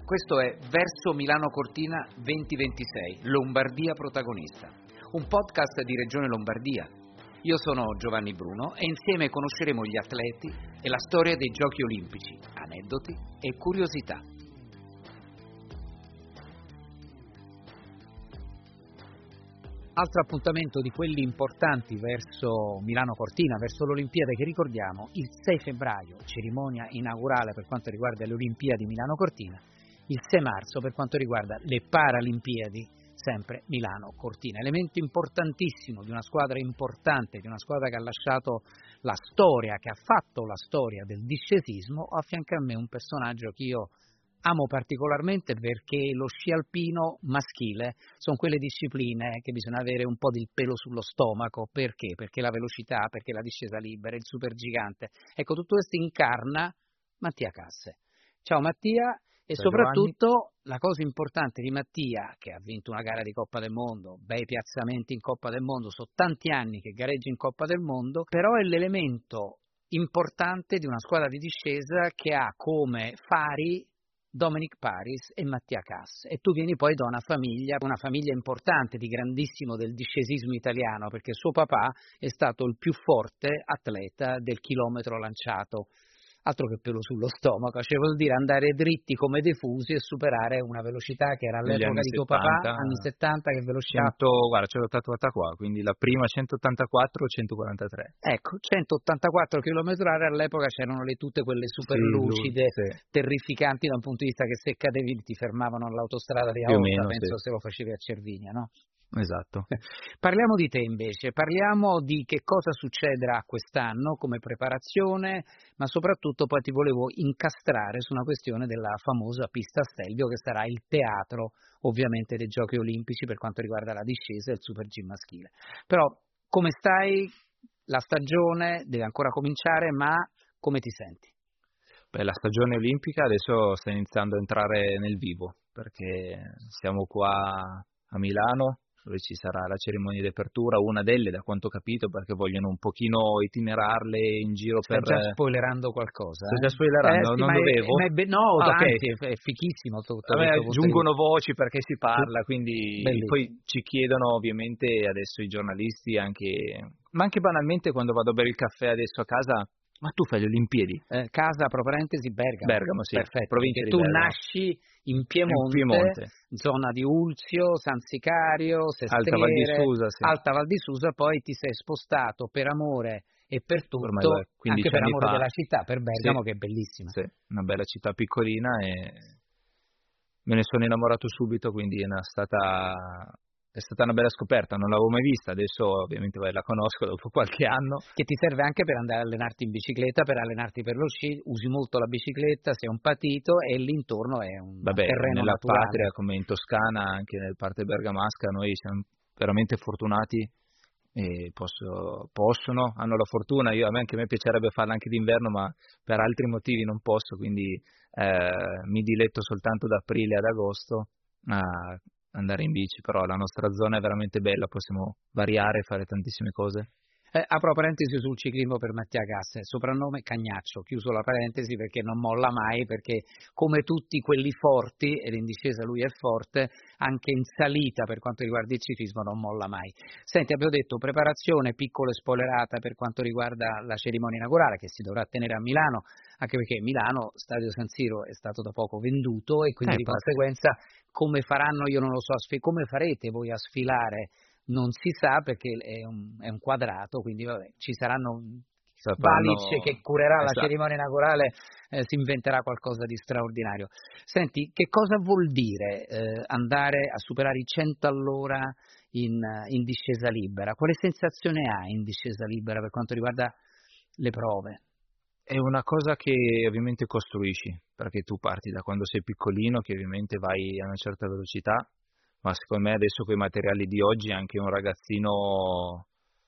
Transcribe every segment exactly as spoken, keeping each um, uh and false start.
Questo è Verso Milano Cortina duemilaventisei, Lombardia protagonista, un podcast di Regione Lombardia. Io sono Giovanni Bruno e insieme conosceremo gli atleti e la storia dei Giochi Olimpici, aneddoti e curiosità. Altro appuntamento di quelli importanti verso Milano Cortina, verso l'Olimpiade che ricordiamo, il sei febbraio, cerimonia inaugurale per quanto riguarda le Olimpiadi Milano Cortina, il sei marzo per quanto riguarda le Paralimpiadi, sempre Milano Cortina. Elemento importantissimo di una squadra importante, di una squadra che ha lasciato la storia, che ha fatto la storia del discesismo. Ho a fianco a me un personaggio che io amo particolarmente perché lo sci alpino maschile sono quelle discipline che bisogna avere un po' del pelo sullo stomaco. Perché? Perché la velocità, perché la discesa libera, il supergigante. Ecco, tutto questo incarna Mattia Casse. Ciao Mattia. E Ciao soprattutto Giovanni. La cosa importante di Mattia, che ha vinto una gara di Coppa del Mondo, bei piazzamenti in Coppa del Mondo, sono tanti anni che gareggia in Coppa del Mondo, però è l'elemento importante di una squadra di discesa che ha come fari Dominic Paris e Mattia Casse. E tu vieni poi da una famiglia, una famiglia importante, di grandissimo del discesismo italiano, perché suo papà è stato il più forte atleta del chilometro lanciato. Altro che pelo sullo stomaco, cioè vuol dire andare dritti come dei fusi e superare una velocità che era all'epoca di tuo papà, anni settanta, che velocità... cento, guarda, ce l'ho tatuata qua, quindi la prima centottantaquattro centoquarantatré. Ecco, centottantaquattro chilometri orari, all'epoca c'erano le tute quelle super sì, lucide, sì. terrificanti da un punto di vista che se cadevi ti fermavano all'autostrada di Più o Aosta, meno, penso sì. se lo facevi a Cervinia, no? Esatto. Parliamo di te invece, parliamo di che cosa succederà quest'anno come preparazione, ma soprattutto poi ti volevo incastrare su una questione della famosa pista Stelvio, che sarà il teatro ovviamente dei Giochi Olimpici per quanto riguarda la discesa e il super G maschile. Però come stai? La stagione deve ancora cominciare, ma come ti senti? Beh, la stagione olimpica adesso sta iniziando a entrare nel vivo, perché siamo qua a Milano, dove ci sarà la cerimonia di apertura, una delle, da quanto ho capito, perché vogliono un pochino itinerarle in giro. Stai per... già spoilerando qualcosa? Sto eh? già spoilerando, eh, sì, non ma dovevo? È, ma è, no, ah, okay. Anzi, è, è fichissimo sotto A me questo punto di giungono vista. voci perché si parla, quindi Bellissimo. Poi ci chiedono ovviamente adesso i giornalisti, anche ma anche banalmente quando vado a bere il caffè adesso a casa: ma tu fai le Olimpiadi? Eh, casa, pro parentesi, Bergamo. Bergamo, sì, Perfetto, provincia perché di tu Bergamo. nasci in Piemonte, In Piemonte, zona di Ulzio, San Sicario, Alta Val di Sestriere, Susa, sì. Alta Val di Susa, poi ti sei spostato per amore e per Ormai tutto, anche per anni amore fa. della città, per Bergamo, Sì, che è bellissima. sì, una bella città piccolina e me ne sono innamorato subito, quindi è una stata è stata una bella scoperta, non l'avevo mai vista, adesso ovviamente la conosco dopo qualche anno. Che ti serve anche per andare a allenarti in bicicletta, per allenarti per lo sci, usi molto la bicicletta, sei un patito e l'intorno è un Vabbè, terreno nella naturale. patria come in Toscana, anche nel parte bergamasca, noi siamo veramente fortunati e posso, possono, hanno la fortuna, io, a me anche a me piacerebbe farla anche d'inverno, ma per altri motivi non posso, quindi eh, mi diletto soltanto da aprile ad agosto a andare in bici, però la nostra zona è veramente bella, possiamo variare e fare tantissime cose. Eh, apro parentesi sul ciclismo per Mattia Casse, soprannome Cagnaccio, chiuso la parentesi perché non molla mai, perché come tutti quelli forti, ed in discesa lui è forte, anche in salita per quanto riguarda il ciclismo non molla mai. Senti, abbiamo detto preparazione, piccola spoilerata per quanto riguarda la cerimonia inaugurale che si dovrà tenere a Milano, anche perché Milano, Stadio San Siro, è stato da poco venduto e quindi Eh, di conseguenza come faranno, io non lo so, come farete voi a sfilare? Non si sa perché è un, è un quadrato, quindi vabbè, ci saranno Valic che curerà esatto. la cerimonia inaugurale, eh, si inventerà qualcosa di straordinario. Senti, che cosa vuol dire eh, andare a superare i cento all'ora in, in discesa libera? Quale sensazione hai in discesa libera per quanto riguarda le prove? È una cosa che ovviamente costruisci, perché tu parti da quando sei piccolino, che ovviamente vai a una certa velocità, ma secondo me adesso con i materiali di oggi anche un ragazzino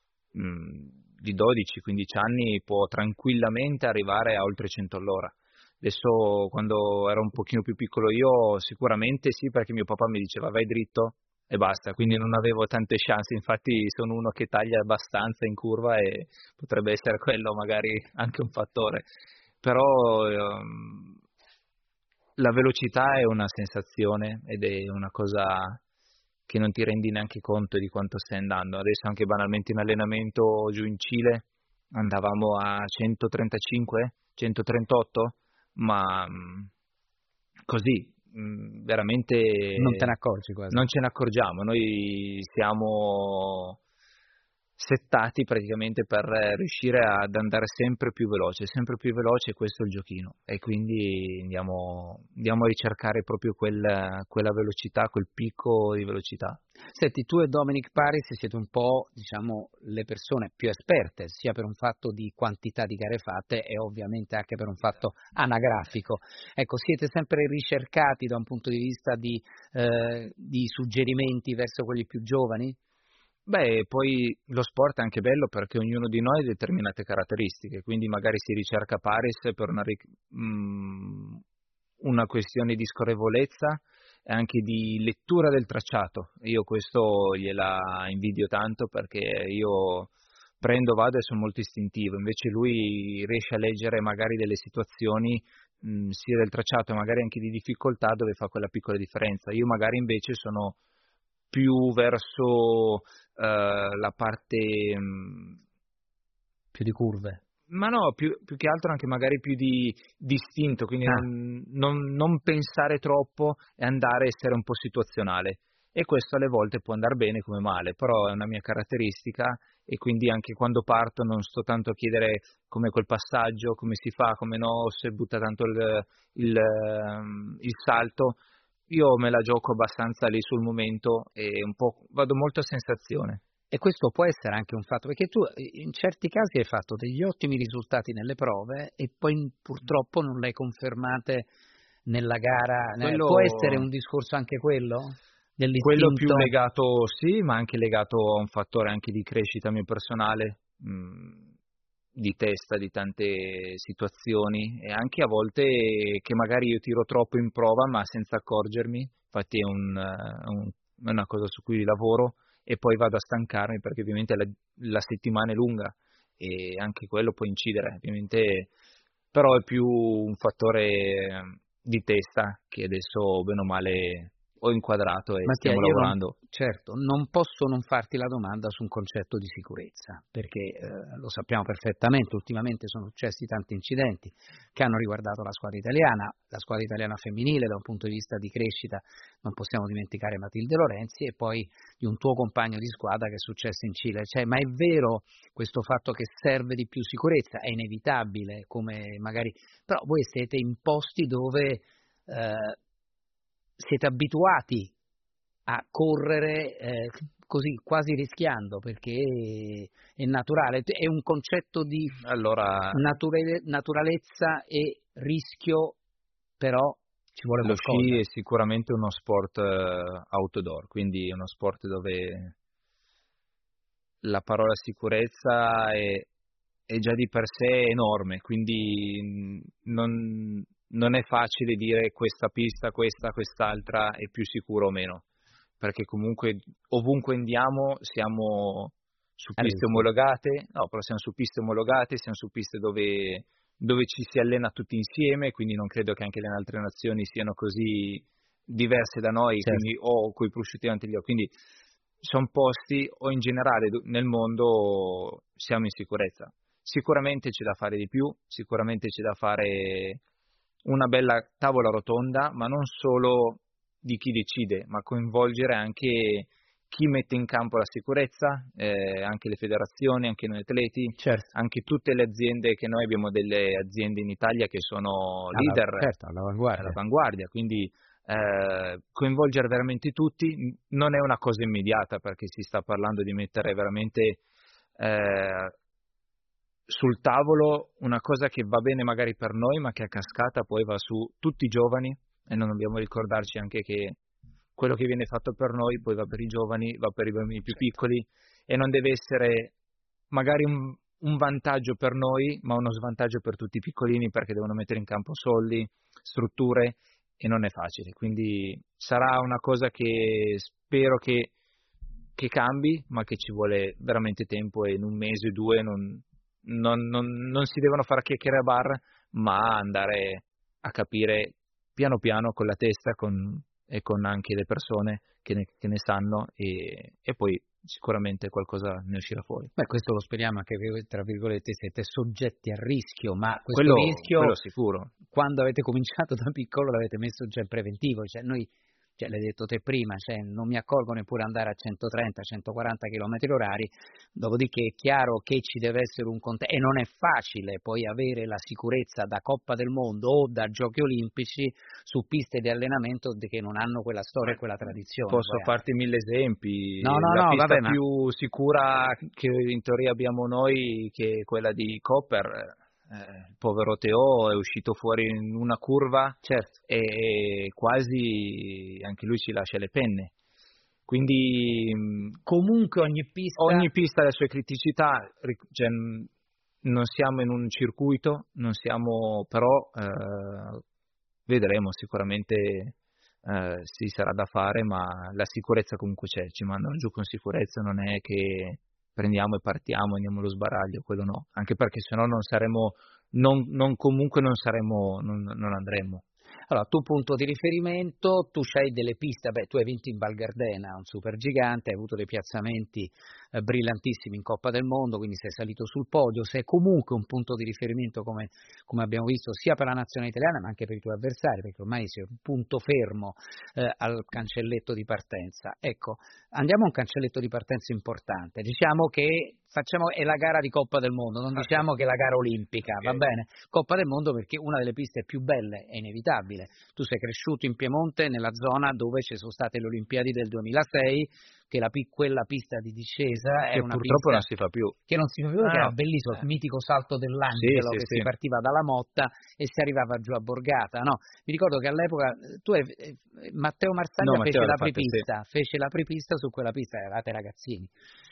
mh, di dodici quindici anni può tranquillamente arrivare a oltre cento all'ora. Adesso quando ero un pochino più piccolo io sicuramente sì, perché mio papà mi diceva vai dritto e basta, quindi non avevo tante chance, infatti sono uno che taglia abbastanza in curva e potrebbe essere quello magari anche un fattore, però ehm, la velocità è una sensazione ed è una cosa che non ti rendi neanche conto di quanto stai andando. Adesso anche banalmente in allenamento giù in Cile andavamo a centotrentacinque, centotrentotto, ma mh, così, mh, veramente Non te ne accorgi quasi. non ce ne accorgiamo. Noi siamo settati praticamente per riuscire ad andare sempre più veloce, sempre più veloce, questo è il giochino, e quindi andiamo, andiamo a ricercare proprio quel, quella velocità, quel picco di velocità. Senti, tu e Dominic Paris siete un po', diciamo, le persone più esperte, sia per un fatto di quantità di gare fatte e ovviamente anche per un fatto anagrafico. Ecco, siete sempre ricercati da un punto di vista di, eh, di suggerimenti verso quelli più giovani? Beh, poi lo sport è anche bello perché ognuno di noi ha determinate caratteristiche, quindi magari si ricerca Paris per una, ric- mh, una questione di scorrevolezza e anche di lettura del tracciato. Io questo gliela invidio tanto perché io prendo, vado e sono molto istintivo, invece lui riesce a leggere magari delle situazioni mh, sia del tracciato e magari anche di difficoltà dove fa quella piccola differenza. Io magari invece sono più verso eh, la parte mh, Più di curve. ma no, più, più che altro anche magari più di distinto, quindi Ah. non, non, non pensare troppo e andare a essere un po' situazionale. E questo alle volte può andare bene come male, però è una mia caratteristica e quindi anche quando parto non sto tanto a chiedere come quel passaggio, come si fa, come no, se butta tanto il, il, ehm, il salto. Io me la gioco abbastanza lì sul momento e un po' vado molto a sensazione. E questo può essere anche un fatto, perché tu in certi casi hai fatto degli ottimi risultati nelle prove e poi purtroppo non le hai confermate nella gara. Quello, Può essere un discorso anche quello? quello più Dell'istinto? legato, sì, ma anche legato a un fattore anche di crescita mio personale, mh, di testa, di tante situazioni e anche a volte che magari io tiro troppo in prova ma senza accorgermi, infatti è, un, eh, un, è una cosa su cui lavoro e poi vado a stancarmi perché ovviamente la, la settimana è lunga e anche quello può incidere, ovviamente, però è più un fattore eh, di testa che adesso bene o male ho inquadrato e Mattia, stiamo io non, lavorando. certo, non posso non farti la domanda su un concetto di sicurezza, perché eh, lo sappiamo perfettamente, ultimamente sono successi tanti incidenti che hanno riguardato la squadra italiana, la squadra italiana femminile da un punto di vista di crescita, non possiamo dimenticare Matilde Lorenzi e poi di un tuo compagno di squadra che è successo in Cile. Cioè, ma è vero questo fatto che serve di più sicurezza? È inevitabile, come magari, però voi siete in posti dove eh, siete abituati a correre eh, così quasi rischiando perché è naturale, è un concetto di Allora, nature, naturalezza e rischio, però ci vuole lo qualcosa. sci è sicuramente uno sport eh, outdoor, quindi è uno sport dove la parola sicurezza è, è già di per sé enorme, quindi mh, non, non è facile dire questa pista, questa, quest'altra è più sicura o meno, perché comunque ovunque andiamo siamo su A piste rischio. omologate, no, però siamo su piste omologate, siamo su piste dove, dove ci si allena tutti insieme, quindi non credo che anche le altre nazioni siano così diverse da noi, Certo. quindi o coi prosciutti davanti agli occhi, quindi sono posti o in generale nel mondo siamo in sicurezza. Sicuramente c'è da fare di più, sicuramente c'è da fare una bella tavola rotonda, ma non solo di chi decide, ma coinvolgere anche chi mette in campo la sicurezza, eh, anche le federazioni, anche noi atleti, Certo. anche tutte le aziende, che noi abbiamo delle aziende in Italia che sono Alla, leader certo, all'avanguardia. all'avanguardia, quindi eh, coinvolgere veramente tutti non è una cosa immediata perché si sta parlando di mettere veramente eh, sul tavolo una cosa che va bene magari per noi ma che a cascata poi va su tutti i giovani e non dobbiamo ricordarci anche che quello che viene fatto per noi poi va per i giovani, va per i bambini più piccoli e non deve essere magari un, un vantaggio per noi ma uno svantaggio per tutti i piccolini perché devono mettere in campo soldi, strutture e non è facile, quindi sarà una cosa che spero che, che cambi, ma che ci vuole veramente tempo e in un mese o due non, non, non, non si devono fare chiacchiere a bar, ma andare a capire piano piano con la testa con, e con anche le persone che ne, che ne sanno e, e poi sicuramente qualcosa ne uscirà fuori. Beh, questo lo speriamo, anche che, tra virgolette, siete soggetti a rischio, ma questo quello, rischio, quello sicuro. Quando avete cominciato da piccolo l'avete messo già in preventivo, cioè noi, cioè, l'hai detto te prima, cioè, non mi accorgo neppure andare a centotrenta centoquaranta chilometri orari, dopodiché è chiaro che ci deve essere un contesto, e non è facile poi avere la sicurezza da Coppa del Mondo o da Giochi Olimpici su piste di allenamento che non hanno quella storia e quella tradizione. Posso farti mille esempi, no, no, la no, pista vabbè, più ma... sicura che in teoria abbiamo noi, che è quella di Copper. Eh, il povero Teo è uscito fuori in una curva, certo, e quasi anche lui ci lascia le penne. Quindi comunque ogni pista ogni pista ha le sue criticità, cioè, non siamo in un circuito, non siamo, però eh, vedremo, sicuramente eh, sì, sarà da fare, ma la sicurezza comunque c'è, ci mandano giù con sicurezza, non è che prendiamo e partiamo, andiamo allo sbaraglio, quello no, anche perché sennò non saremo, non, non comunque non saremo, non, non andremo. Allora, tu punto di riferimento, tu c'hai delle piste, beh, tu hai vinto in Val Gardena, un super gigante, hai avuto dei piazzamenti eh, brillantissimi in Coppa del Mondo, quindi sei salito sul podio, sei comunque un punto di riferimento, come, come abbiamo visto, sia per la nazionale italiana ma anche per i tuoi avversari, perché ormai sei un punto fermo eh, al cancelletto di partenza. Ecco, andiamo a un cancelletto di partenza importante, diciamo che facciamo, è la gara di Coppa del Mondo, non diciamo che è la gara olimpica, okay. Va bene? Coppa del Mondo perché una delle piste più belle è inevitabile. Tu sei cresciuto in Piemonte, nella zona dove ci sono state le Olimpiadi del duemilasei, che la, quella pista di discesa è che una purtroppo pista non si fa più. Che non si fa più, ah, che era bellissimo, il mitico salto dell'angelo, sì, che sì, si sì. partiva dalla Motta e si arrivava giù a Borgata, no? Mi ricordo che all'epoca tu hai, Matteo Marsaglia no, fece Matteo l'apripista, sì. fece l'apripista su quella pista, eravate ragazzini.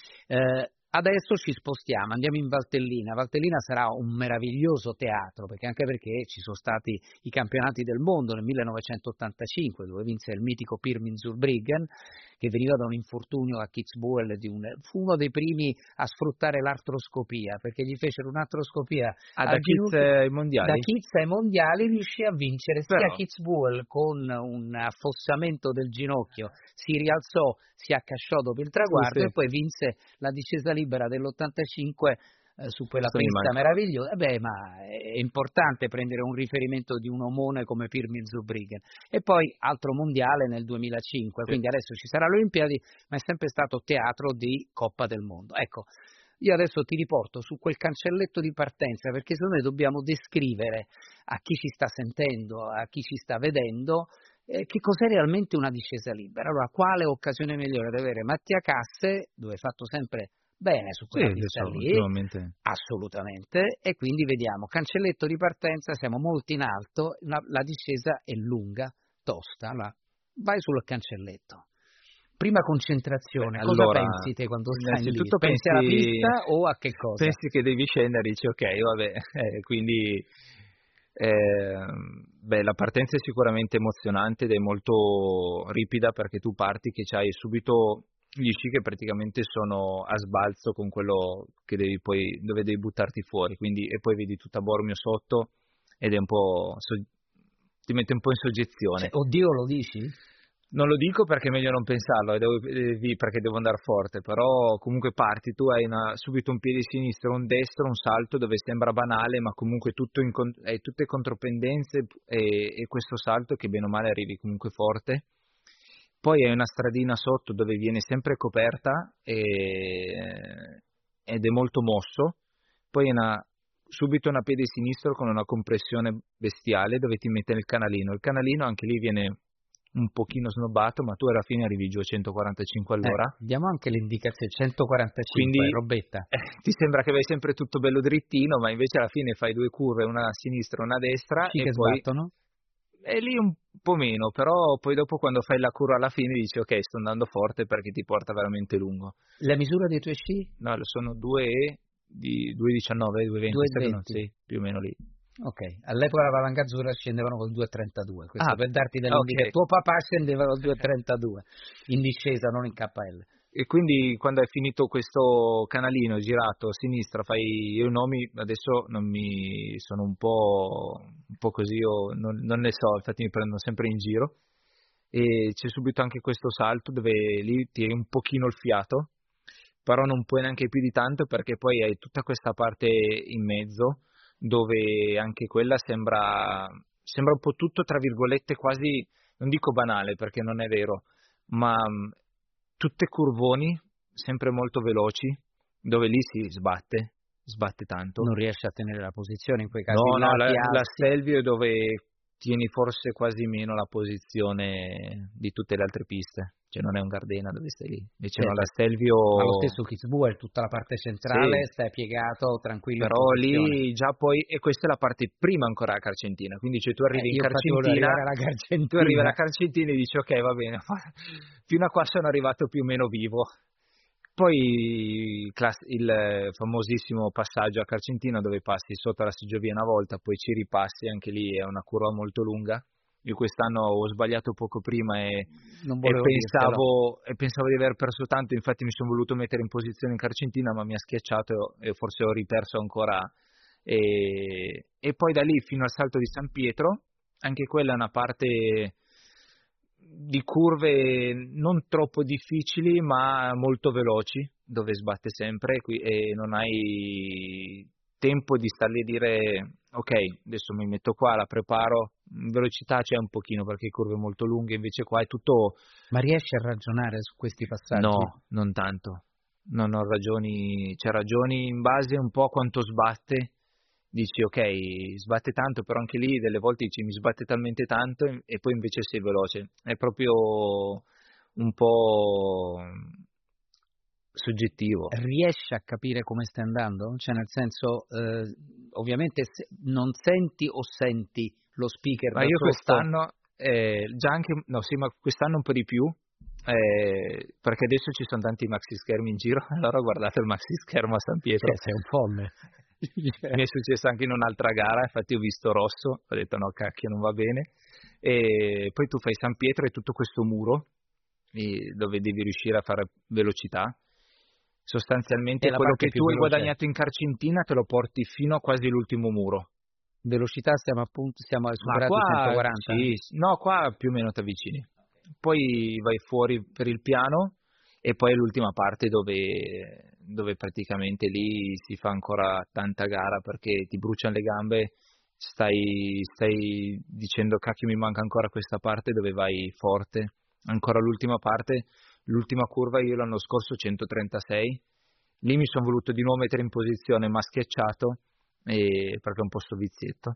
Eh, Adesso ci spostiamo, andiamo in Valtellina. Valtellina sarà un meraviglioso teatro, perché anche perché ci sono stati i campionati del mondo nel millenovecentottantacinque, dove vinse il mitico Pirmin Zurbriggen, che veniva da un infortunio a Kitzbühel, di un, fu uno dei primi a sfruttare l'artroscopia, perché gli fecero un'artroscopia ah, da Kitz ai mondiali. Da Kitz ai mondiali riuscì a vincere sia Però... Kitzbühel con un affossamento del ginocchio, si rialzò, si accasciò dopo il traguardo, sì, sì. E poi vinse la discesa libera dell'ottantacinque eh, su quella Questo pista meravigliosa. Beh, ma è importante prendere un riferimento di un omone come Pirmin Zurbriggen. E poi altro mondiale nel duemilacinque, sì. Quindi adesso ci sarà l'Olimpiadi, ma è sempre stato teatro di Coppa del Mondo. Ecco, io adesso ti riporto su quel cancelletto di partenza, perché secondo me dobbiamo descrivere a chi ci sta sentendo, a chi ci sta vedendo, Eh, che cos'è realmente una discesa libera. Allora, quale occasione migliore di avere Mattia Casse, dove hai fatto sempre bene su quella sì, pista so, lì, ultimamente. Assolutamente, e quindi vediamo, cancelletto di partenza, siamo molto in alto, la, la discesa è lunga, tosta, allora, vai sul cancelletto. Prima concentrazione, Beh, cosa allora, pensi te quando stai lì? Pensi, Pensi alla pista o a che cosa? Pensi che devi scendere e dici ok, vabbè, eh, quindi... Eh, beh, la partenza è sicuramente emozionante ed è molto ripida, perché tu parti che c'hai subito gli sci che praticamente sono a sbalzo con quello che devi poi, dove devi buttarti fuori, quindi, e poi vedi tutta Bormio sotto ed è un po' so, ti mette un po' in soggezione. Cioè, oddio, lo dici? Non lo dico perché è meglio non pensarlo, devo, perché devo andare forte, però comunque parti, tu hai una, subito un piede sinistro, un destro, un salto dove sembra banale, ma comunque tutto in, hai tutte contropendenze e, e questo salto che bene o male arrivi comunque forte. Poi hai una stradina sotto dove viene sempre coperta e, ed è molto mosso, poi hai una, subito una piede sinistro con una compressione bestiale dove ti mette nel canalino, il canalino anche lì viene un pochino snobbato, ma tu alla fine arrivi giù a centoquarantacinque all'ora. Eh, diamo anche l'indicazione, centoquarantacinque, quindi robetta. Eh, ti sembra che vai sempre tutto bello drittino, ma invece alla fine fai due curve, una a sinistra e una a destra, sì, e che poi sbattono? è lì un po' meno, però poi dopo quando fai la curva alla fine dici ok, sto andando forte perché ti porta veramente lungo. La misura dei tuoi sci? No, sono due e di due e diciannove, due e venti, due e venti. Sì, più o meno lì. Ok, all'epoca la Valanga Azzurra scendevano col due e trentadue, questo ah, per darti delle okay. Tuo papà scendeva col due e trentadue, in discesa, non in K L. e quindi quando hai finito questo canalino girato a sinistra, fai i nomi, adesso non mi sono un po', un po' così, io non, non ne so, infatti mi prendono sempre in giro. E c'è subito anche questo salto dove lì tiri un pochino il fiato, però non puoi neanche più di tanto perché poi hai tutta questa parte in mezzo dove anche quella sembra, sembra un po' tutto tra virgolette quasi, non dico banale perché non è vero, ma mh, tutte curvoni, sempre molto veloci, dove lì si sbatte, sbatte tanto. Non riesce a tenere la posizione in quei casi No, là, no, la, ti la alzi. Stelvio è dove tieni forse quasi meno la posizione di tutte le altre piste, cioè non è un Gardena dove stai lì, invece no, la Certo, Stelvio, ma lo stesso Kitzbühel, tutta la parte centrale, sì, stai piegato tranquillo in però posizione. lì già poi, e questa è la parte prima ancora a Carcentina, quindi cioè tu Eh, arrivi in io infatti volevo Carcentina, arrivare alla tu arrivi alla Gargentina. Carcentina e dici ok va bene, fino a qua sono arrivato più o meno vivo. Poi class- il eh, famosissimo passaggio a Carcentina dove passi sotto la seggiovia una volta, poi ci ripassi, anche lì è una curva molto lunga. Io quest'anno ho sbagliato poco prima e, Non e volevo dirtelo. pensavo, e pensavo di aver perso tanto, infatti mi sono voluto mettere in posizione in Carcentina, ma mi ha schiacciato e forse ho riperso ancora. E, e poi da lì fino al salto di San Pietro, anche quella è una parte di curve non troppo difficili ma molto veloci, dove sbatte sempre qui- e non hai tempo di star lì a dire ok, adesso mi metto qua, la preparo, in velocità c'è un pochino perché curve molto lunghe, invece qua è tutto Ma riesci a ragionare su questi passaggi? no, non tanto, non ho ragioni, c'è ragioni in base un po' a quanto sbatte. Dici ok, sbatte tanto, però anche lì delle volte dici mi sbatte talmente tanto e e poi invece sei veloce. È proprio un po' soggettivo. Riesci a capire come stai andando? Cioè, nel senso, eh, ovviamente se- non senti o senti lo speaker Ma da io sotto? quest'anno, eh, già anche, no sì, ma quest'anno un po' di più, eh, perché adesso ci sono tanti maxi schermi in giro, allora ho guardato il maxi schermo a San Pietro. Cioè, sei un folle. Mi è successo anche in un'altra gara, infatti ho visto rosso, ho detto no cacchio non va bene, e poi tu fai San Pietro e tutto questo muro eh, dove devi riuscire a fare velocità, È sostanzialmente la quello parte che più tu hai veloce. guadagnato in Carcintina te lo porti fino a quasi l'ultimo muro. Velocità stiamo appunto, siamo ai Ma superati i qua, centoquaranta? sì, sì, no, qua più o meno ti avvicini. Poi vai fuori per il piano e poi è l'ultima parte dove, dove praticamente lì si fa ancora tanta gara perché ti bruciano le gambe, stai, stai dicendo cacchio mi manca ancora questa parte dove vai forte. Ancora l'ultima parte, l'ultima curva io l'anno scorso centotrentasei, lì mi sono voluto di nuovo mettere in posizione ma schiacciato e, perché è un posto vizietto,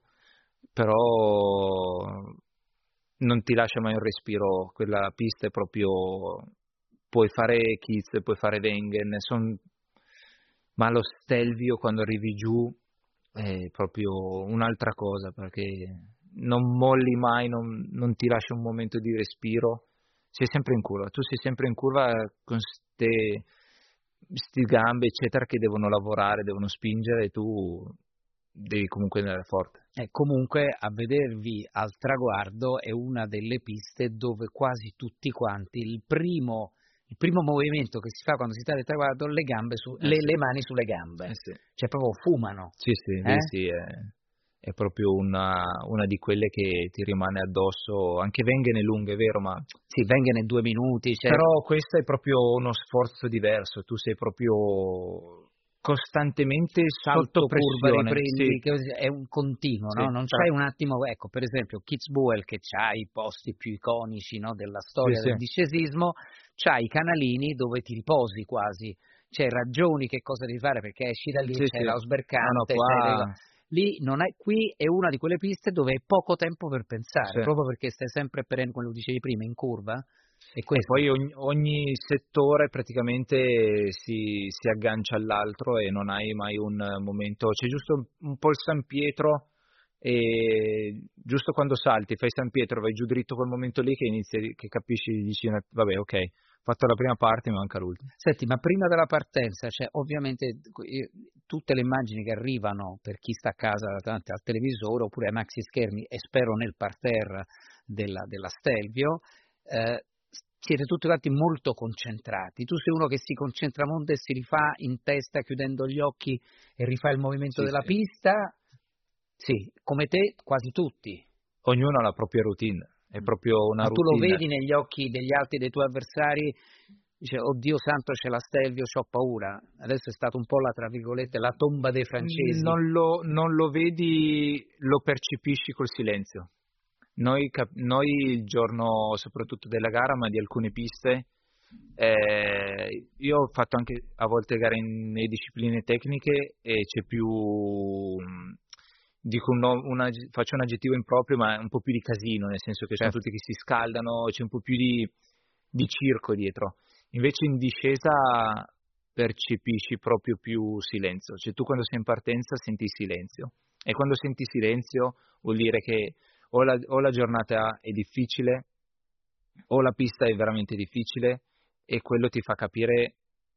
però non ti lascia mai un respiro, quella pista è proprio, puoi fare Kiez, puoi fare Wengen, son... ma lo Stelvio quando arrivi giù è proprio un'altra cosa, perché non molli mai, non, non ti lascia un momento di respiro, sei sempre in curva, tu sei sempre in curva con ste, sti gambe eccetera che devono lavorare, devono spingere e tu devi comunque andare forte. E comunque a vedervi al traguardo è una delle piste dove quasi tutti quanti il primo, il primo movimento che si fa quando si sta al traguardo, le, gambe su, Eh le, sì, le mani sulle eh gambe, sì. cioè proprio fumano. Sì, sì, lì Eh? sì, è, è proprio una, una di quelle che ti rimane addosso, anche Wengen è lunga, è vero, ma Sì, vengono in due minuti, cioè, però questo è proprio uno sforzo diverso, tu sei proprio costantemente sotto salto, curva, pressione, riprendi, sì, che è un continuo, sì, no? Non tra- c'hai un attimo, ecco, per esempio Kitzbühel che c'ha i posti più iconici, no, della sì, storia sì, del discesismo, c'ha i canalini dove ti riposi quasi, cioè ragioni che cosa devi fare perché esci da lì, sì, c'è sì, la no, no, sbercante, c'è le... qua, Lì non è, qui è una di quelle piste dove hai poco tempo per pensare, sì. proprio perché stai sempre perenne, come lo dicevi prima, in curva, e E questo. poi ogni, ogni settore praticamente si, si aggancia all'altro e non hai mai un momento, c'è giusto un, un po' il San Pietro e giusto quando salti, fai San Pietro, vai giù dritto quel momento lì che inizi, che capisci, dici vabbè ok, ho fatto la prima parte, mi manca l'ultima. Senti, ma prima della partenza, cioè, ovviamente eh, tutte le immagini che arrivano per chi sta a casa davanti al televisore oppure ai maxi schermi e spero nel parterre della, della Stelvio, eh, siete tutti quanti molto concentrati. Tu sei uno che si concentra molto e si rifà in testa chiudendo gli occhi e rifà il movimento Sì, della sì. pista? Sì, come te quasi tutti. Ognuno ha la propria routine, è proprio una Ma tu lo routine. vedi negli occhi degli altri dei tuoi avversari? Dice, oddio santo, c'è la Stelvio, c'ho paura. Adesso è stato un po' la, tra virgolette, la tomba dei francesi. Non lo, non lo vedi, lo percepisci col silenzio. Noi, cap- noi il giorno soprattutto della gara, ma di alcune piste, eh, io ho fatto anche a volte gare in, nelle discipline tecniche e c'è più, mh, dico un no- una- faccio un aggettivo improprio, ma un po' più di casino, nel senso che sono Certo. tutti che si scaldano, c'è un po' più di, di circo dietro. Invece in discesa percepisci proprio più silenzio, cioè tu quando sei in partenza senti silenzio e quando senti silenzio vuol dire che o la, o la giornata è difficile o la pista è veramente difficile e quello ti fa capire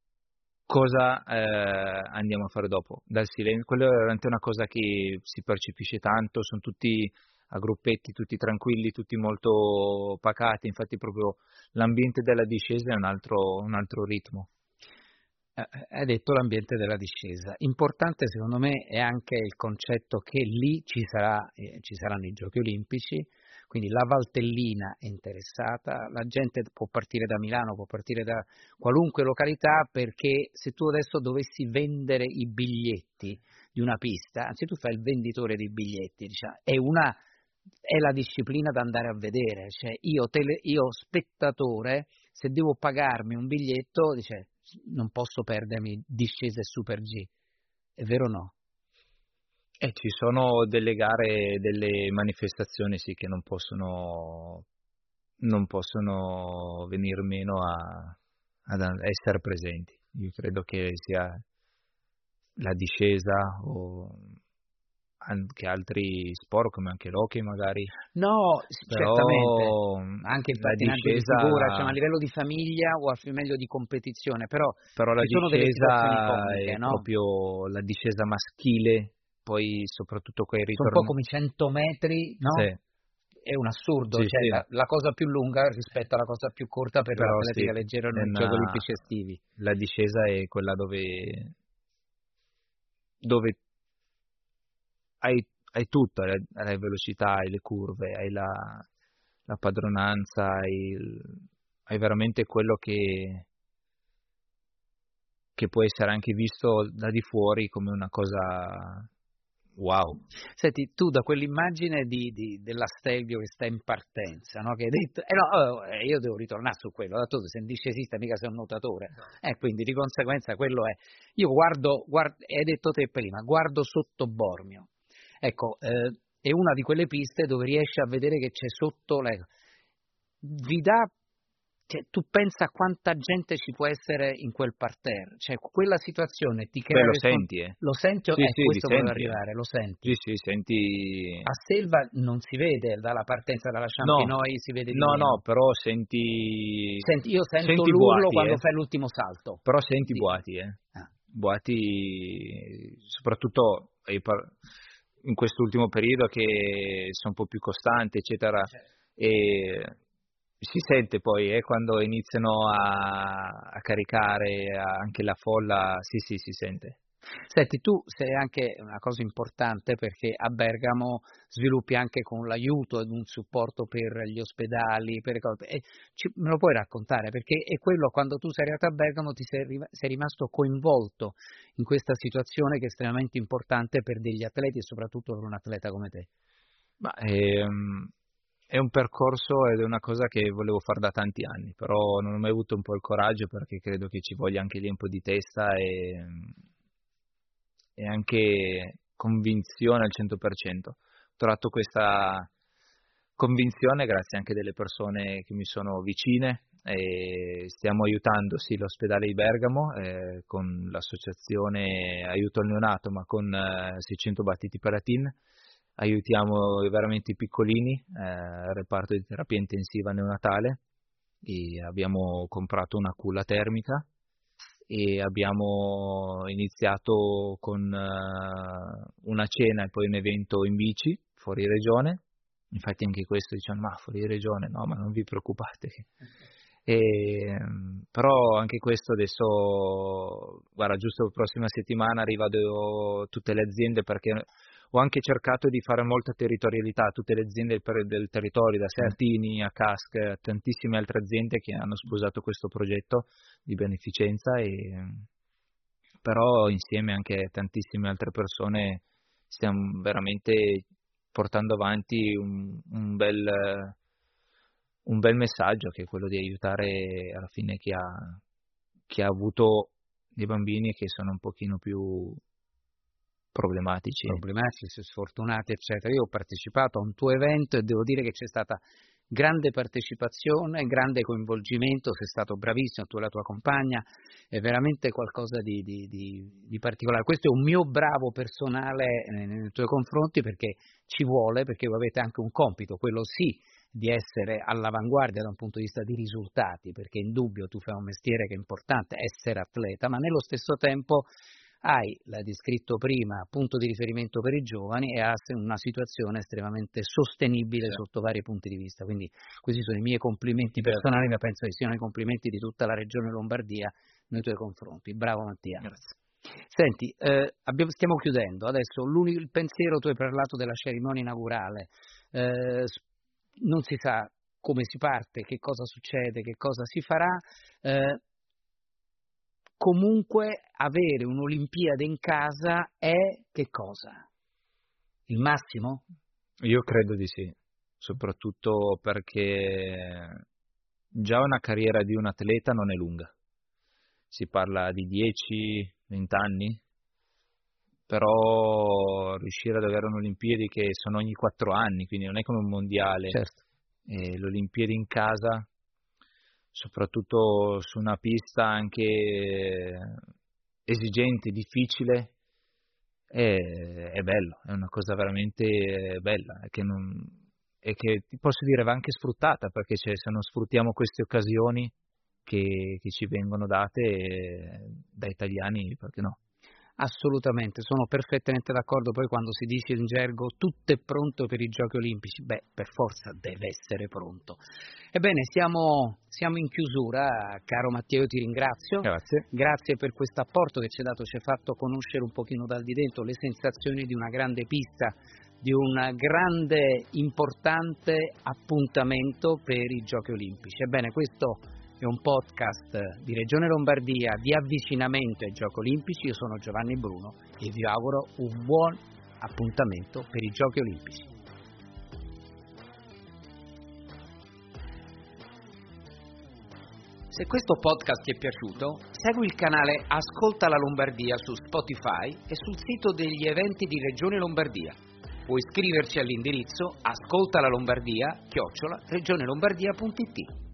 cosa eh, andiamo a fare dopo. Dal silenzio, quello è veramente una cosa che si percepisce tanto, sono tutti a gruppetti, tutti tranquilli, tutti molto pacati, infatti proprio l'ambiente della discesa è un altro, un altro ritmo. Hai detto l'ambiente della discesa. Importante secondo me è anche il concetto che lì ci, sarà, eh, ci saranno i Giochi Olimpici, quindi la Valtellina è interessata, la gente può partire da Milano, può partire da qualunque località, perché se tu adesso dovessi vendere i biglietti di una pista, anzi tu fai il venditore dei biglietti, diciamo, è una è la disciplina da andare a vedere, cioè io, tele, io spettatore, se devo pagarmi un biglietto, dice, non posso perdermi discesa e Super G, è vero o no? Eh, ci sono delle gare, delle manifestazioni sì che non possono, non possono venir meno a, ad essere presenti. Io credo che sia la discesa o anche altri sport come anche l'hockey magari. No, Però certamente, anche il la pattinaggio di figura, cioè a discesa, livello di famiglia o a meglio di competizione, però però la ci sono delle situazioni discesa iconiche, è no? proprio la discesa maschile, poi soprattutto quei Sono un po' ritorni. come i cento metri, no? Sì, È un assurdo, sì, cioè sì. la, la cosa più lunga rispetto alla cosa più corta per Però sì, l'atletica leggera è nei Giochi una- Olimpici estivi. la discesa è quella dove, dove hai, hai tutto, hai, hai velocità, hai le curve, hai la, la padronanza, hai, il- hai veramente quello che, che può essere anche visto da di fuori come una cosa wow. Senti, tu da quell'immagine di, di, della Stelvio che sta in partenza, no? Che hai detto, eh no, oh, eh, io devo ritornare su quello, dato che sei un discesista, mica sei un nuotatore, e eh, quindi di conseguenza quello è. Io guardo, guardo hai detto te prima, guardo sotto Bormio, ecco, eh, è una di quelle piste dove riesci a vedere che c'è sotto, le... vi dà. Cioè, tu pensa a quanta gente ci può essere in quel parterre, cioè quella situazione ti Beh, crea lo responsabilità. senti, eh. Lo senti? Sì, Eh, sì, li questo voleva senti, eh. arrivare, lo Sì, senti. sì, senti. A Selva non si vede dalla partenza dalla No, Champinoy, si vede di no, no, meno. però senti, Senti, io sento senti l'urlo boati, quando eh. fai l'ultimo salto. Però senti Di... boati, eh. Ah. Boati, soprattutto in quest'ultimo periodo che sono un po' più costanti, eccetera, e si sente poi eh, quando iniziano a, a caricare anche la folla, sì, sì, si sente. Senti, tu sei anche una cosa importante perché a Bergamo sviluppi anche con l'aiuto ed un supporto per gli ospedali, per le cose. E ci, me lo puoi raccontare? Perché è quello, quando tu sei arrivato a Bergamo ti sei, sei rimasto coinvolto in questa situazione che è estremamente importante per degli atleti e soprattutto per un atleta come te. Ma è, è un percorso ed è una cosa che volevo fare da tanti anni, però non ho mai avuto un po' il coraggio perché credo che ci voglia anche lì un po' di testa e e anche convinzione al cento per cento. Ho trovato questa convinzione grazie anche delle persone che mi sono vicine e stiamo aiutando sì l'ospedale di Bergamo eh, con l'associazione Aiuto al Neonato ma con eh, seicento battiti per la T I N. Aiutiamo veramente i piccolini, eh, reparto di terapia intensiva neonatale e abbiamo comprato una culla termica e abbiamo iniziato con uh, una cena e poi un evento in bici fuori regione. Infatti anche questo diciamo ma fuori regione no, ma non vi preoccupate, E, però anche questo adesso, guarda, giusto la prossima settimana arrivano tutte le aziende, perché ho anche cercato di fare molta territorialità a tutte le aziende del, del territorio, da Santini a Cask, a tantissime altre aziende che hanno sposato questo progetto di beneficenza, e però insieme anche tantissime altre persone stiamo veramente portando avanti un, un bel un bel messaggio, che è quello di aiutare alla fine chi ha, chi ha avuto dei bambini che sono un pochino più problematici. Problematici, sfortunati, eccetera. Io ho partecipato a un tuo evento e devo dire che c'è stata grande partecipazione, grande coinvolgimento, sei stato bravissimo, tu e la tua compagna, è veramente qualcosa di, di, di, di particolare. Questo è un mio bravo personale nei tuoi confronti, perché ci vuole, perché voi avete anche un compito, quello sì, di essere all'avanguardia da un punto di vista di risultati, perché è indubbio tu fai un mestiere che è importante, essere atleta, ma nello stesso tempo hai, l'hai descritto prima, punto di riferimento per i giovani e hai una situazione estremamente sostenibile, sì, sotto vari punti di vista. Quindi questi sono i miei complimenti personali, ma penso che siano i complimenti di tutta la regione Lombardia nei tuoi confronti. Bravo Mattia. Grazie. Senti, eh, abbiamo, stiamo chiudendo. Adesso il pensiero, tu hai parlato della cerimonia inaugurale, eh, non si sa come si parte, che cosa succede, che cosa si farà. Eh, Comunque avere un'Olimpiade in casa è che cosa? Il massimo? Io credo di sì, soprattutto perché già una carriera di un atleta non è lunga. Si parla di dieci venti anni, però riuscire ad avere un'Olimpiadi che sono ogni quattro anni, quindi non è come un mondiale. Certo. E l'Olimpiadi in casa, soprattutto su una pista anche esigente, difficile, è, è bello, è una cosa veramente bella, che non, e che ti posso dire va anche sfruttata, perché cioè, se non sfruttiamo queste occasioni che, che ci vengono date da italiani, perché no? Assolutamente, sono perfettamente d'accordo. Poi quando si dice in gergo tutto è pronto per i Giochi Olimpici, beh, per forza deve essere pronto. Ebbene, siamo, siamo in chiusura, caro Mattia, io ti ringrazio. Grazie. Grazie per questo apporto che ci hai dato, ci hai fatto conoscere un pochino dal di dentro le sensazioni di una grande pista, di un grande, importante appuntamento per i Giochi Olimpici. Ebbene, questo è un podcast di Regione Lombardia di avvicinamento ai Giochi Olimpici. Io sono Giovanni Bruno e vi auguro un buon appuntamento per i Giochi Olimpici. Se questo podcast ti è piaciuto, segui il canale Ascolta la Lombardia su Spotify e sul sito degli eventi di Regione Lombardia. Puoi iscriverci all'indirizzo ascoltalalombardia chiocciola regionelombardia punto it.